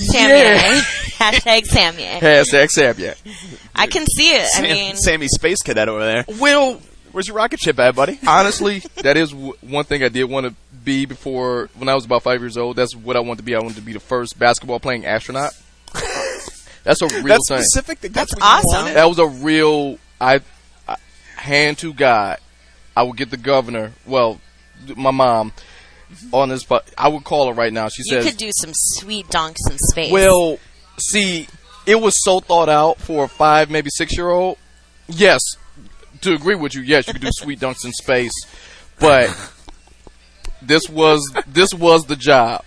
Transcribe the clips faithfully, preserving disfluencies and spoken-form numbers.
Sammy. Yeah. Hashtag Sammy. Hashtag Sammy. I can see it. Sam, I mean, Sammy Space Cadet over there. Well, Where's your rocket ship at, buddy? honestly, that is w- one thing I did want to be before, when I was about five years old. That's what I wanted to be. I wanted to be the first basketball-playing astronaut. That's a real That's thing. specific. That's, That's what you awesome. wanted? That was a real, I, I, hand to God, I would get the governor, well, my mom, on this, but I would call her right now. She you says, could do some sweet dunks in space. well, see, it was so thought out for a five, maybe six-year-old. Yes, to agree with you, yes, you could do sweet dunks in space, but this was this was the job.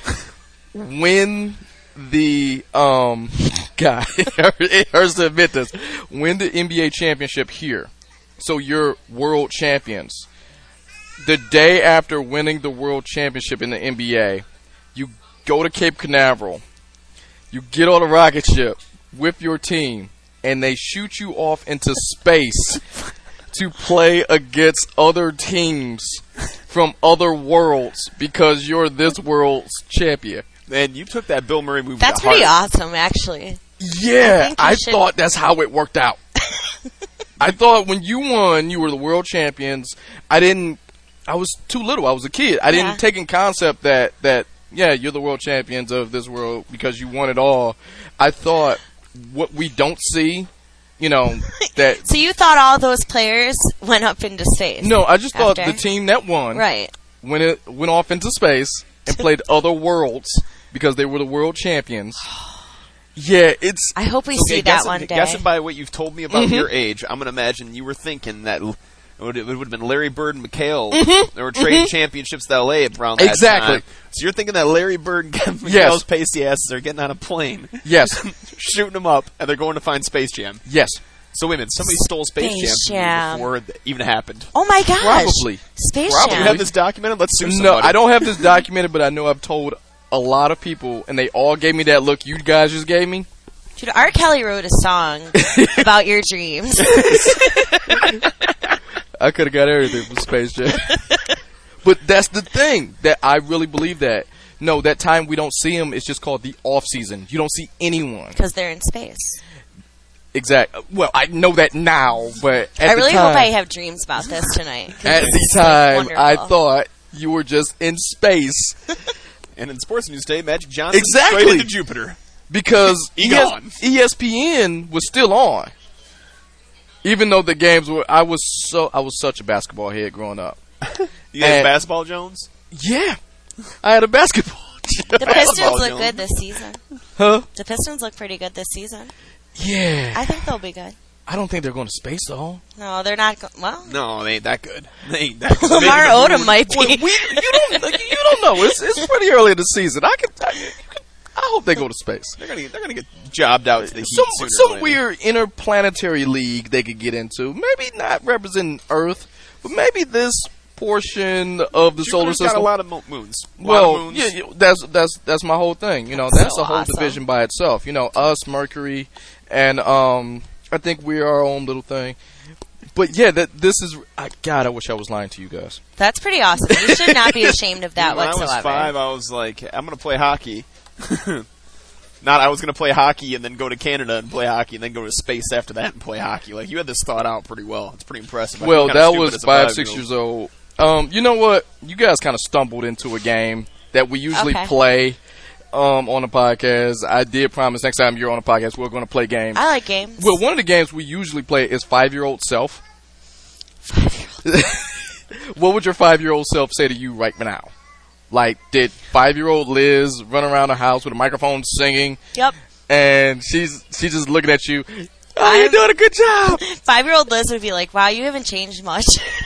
When the um guy, it hurts to admit this, win the N B A championship here, so you're world champions. The day after winning the world championship in the N B A, you go to Cape Canaveral, you get on a rocket ship with your team, and they shoot you off into space to play against other teams from other worlds because you're this world's champion. And you took that Bill Murray movie That's to pretty heart. awesome, actually. Yeah, I think you I should- thought that's how it worked out. I thought when you won, you were the world champions. I didn't, I was too little. I was a kid. I didn't Yeah. take in concept that, that, yeah, you're the world champions of this world because you won it all. I thought what we don't see, you know, that, So you thought all those players went up into space? no, I just thought After? the team that won Right. when it went off into space and played other worlds because they were the world champions. Yeah, it's I hope we Okay, see that guessing, one day. guessing by what you've told me about Mm-hmm. your age, I'm going to imagine you were thinking that l- it would, it would have been Larry Bird and McHale. Mm-hmm. They were trading championships to L A around that Exactly. time. So you're thinking that Larry Bird and Kevin McHale's Yes. pasty asses are getting on a plane, yes, shooting them up, and they're going to find Space Jam. yes, So wait a minute, somebody stole Space, Space Jam, Jam. before it even happened. Oh my gosh! probably. Space Probably. You Jam. have this documented? Let's sue No, somebody. I don't have this documented, but I know I've told a lot of people, and they all gave me that look you guys just gave me. Dude, R. Kelly wrote a song about your dreams. I could have got everything from Space Jam. But that's the thing, that I really believe that. No, that time we don't see them, it's just called the off season. You don't see anyone. Because they're in space. Exact. Well, I know that now, but at I really the time, hope I have dreams about this tonight. 'cause at it's, the like, time, wonderful. I thought you were just in space. And in sports news today, Magic Johnson Exactly. straight into Jupiter. Because He E S- gone. E S P N was still on, even though the games were. I was so I was such a basketball head growing up. You had And- Basketball Jones? Yeah, I had a basketball. The Pistons Basketball, look Jones. good this season. Huh? The Pistons look pretty good this season. Yeah, I think they'll be good. I don't think they're going to space though. No, they're not. Go- well, No, they ain't that good. They ain't that good. Lamar Maybe the Odom might Well, be. we, you don't you don't know. It's it's pretty early in the season. I can. I, you can, I hope they go to space. They're gonna get, they're gonna get jobbed out to the Heat Some sooner or some later. weird interplanetary league they could get into. Maybe not representing Earth, but maybe this portion of the solar Jupiter's system. got a lot of mo- moons. A lot Well, of moons. yeah, yeah, that's that's that's my whole thing. You know, that's so a whole awesome. division by itself. You know, us, Mercury, and um, I think we're our own little thing. But yeah, that this is. I, God, I wish I was lying to you guys. That's pretty awesome. You should not be ashamed of that when whatsoever. I was five, I was like, I'm going to play hockey. Not I was going to play hockey and then go to Canada and play hockey and then go to space after that and play hockey. Like, you had this thought out pretty well. It's pretty impressive. I feel Well, kinda that stupid was as a five, six five-year-old. years old. Um, you know what? You guys kind of stumbled into a game that we usually Okay. play um, on a podcast. I did promise next time you're on a podcast we're going to play games. I like games. Well, one of the games we usually play is Five-Year-Old Self. What would your five-year-old self say to you right now? Like, did five-year-old Liz run around the house with a microphone singing, Yep. and she's she's just looking at you? Oh, you're I'm- doing a good job. Five-year-old Liz would be like, wow, you haven't changed much.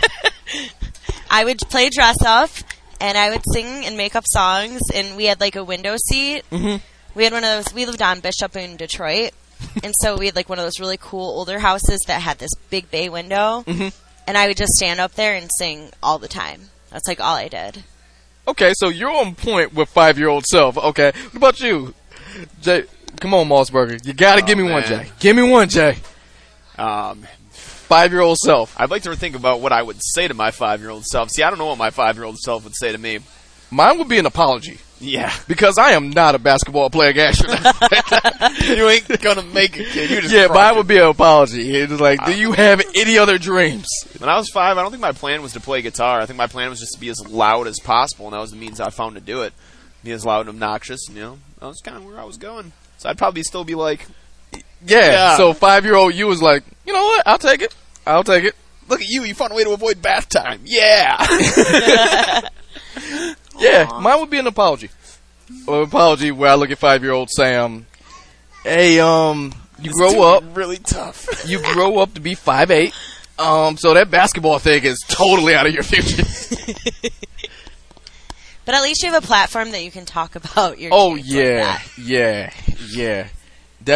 I would play dress up, and I would sing and make up songs, and we had like a window seat. Mhm. We had one of those, we lived on Bishop in Detroit, and so we had like one of those really cool older houses that had this big bay window, Mhm. and I would just stand up there and sing all the time. That's like all I did. Okay, so you're on point with five-year-old self. Okay, what about you, Jay? Come on, Mossberger, you gotta Oh, give me one, man. Jay. Give me one, Jay. Um, Five-year-old self. I'd like to think about what I would say to my five-year-old self. See, I don't know what my five-year-old self would say to me. Mine would be an apology. Yeah. Because I am not a basketball player, astronaut. You ain't gonna make it, kid. You just Yeah, crush mine it. would be an apology. It's like, do you have any other dreams? When I was five, I don't think my plan was to play guitar. I think my plan was just to be as loud as possible, and that was the means I found to do it. Be as loud and obnoxious, and, you know, that was kind of where I was going. So I'd probably still be like, Yeah, Yeah. so five-year-old you was like, you know what? I'll take it. I'll take it. look at you, you found a way to avoid bath time. Yeah! Yeah, mine would be an apology. Or an apology where I look at five-year-old Sam, hey, um, you This grow dude up, really tough. you grow up to be five eight, um, so that basketball thing is totally out of your future. But at least you have a platform that you can talk about your Oh, dreams like yeah, that. yeah, yeah.